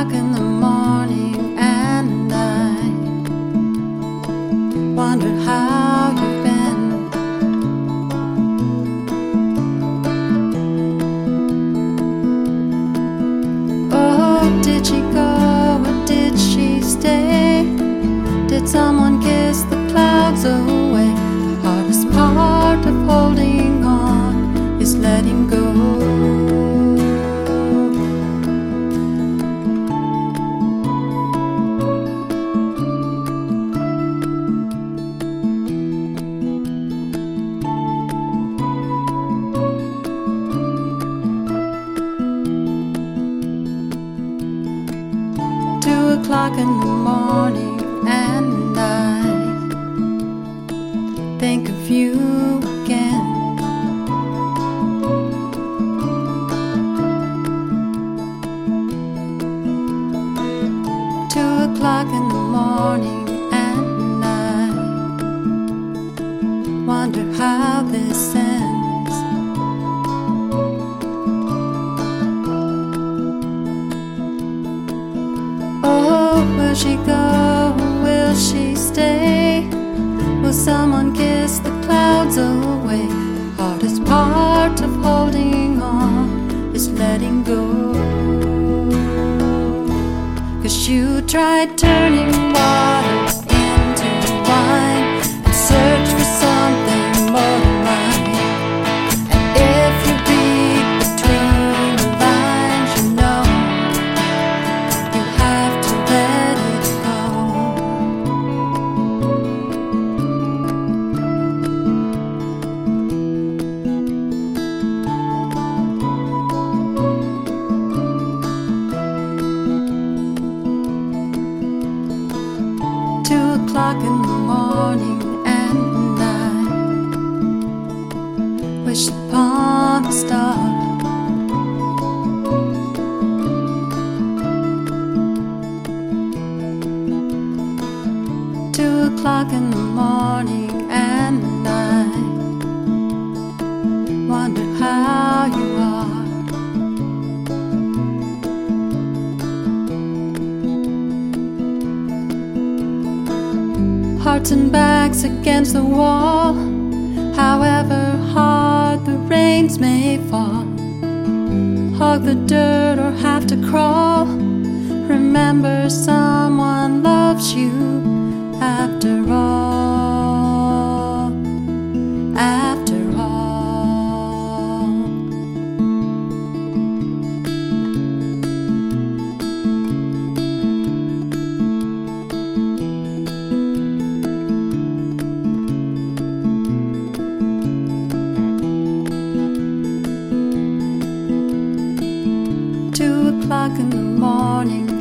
o'clock in the morning, and I wonder how you've been. Oh, did she go or did she stay? Did someone kiss the clouds away? The hardest part of holding on is letting go. 2 o'clock in the morning, and I think of you again. Two o'clock in the morning, and I wonder how this ends. Oh, will she go? Will she stay? Will someone kiss the clouds away? The hardest part of holding on is letting go. 'Cause you tried turning water into wine and searched for something more than mine. And if you read between the lines, you know you have to let it go. 2 o'clock in the morning, and I wish upon a star. 2 o'clock in the morning, and I wonder how you are. Hearts and backs against the wall, however hard the rains may fall. Hug the dirt or have to crawl. Remember, someone loves you after all. After all. Two o'clock in the morning,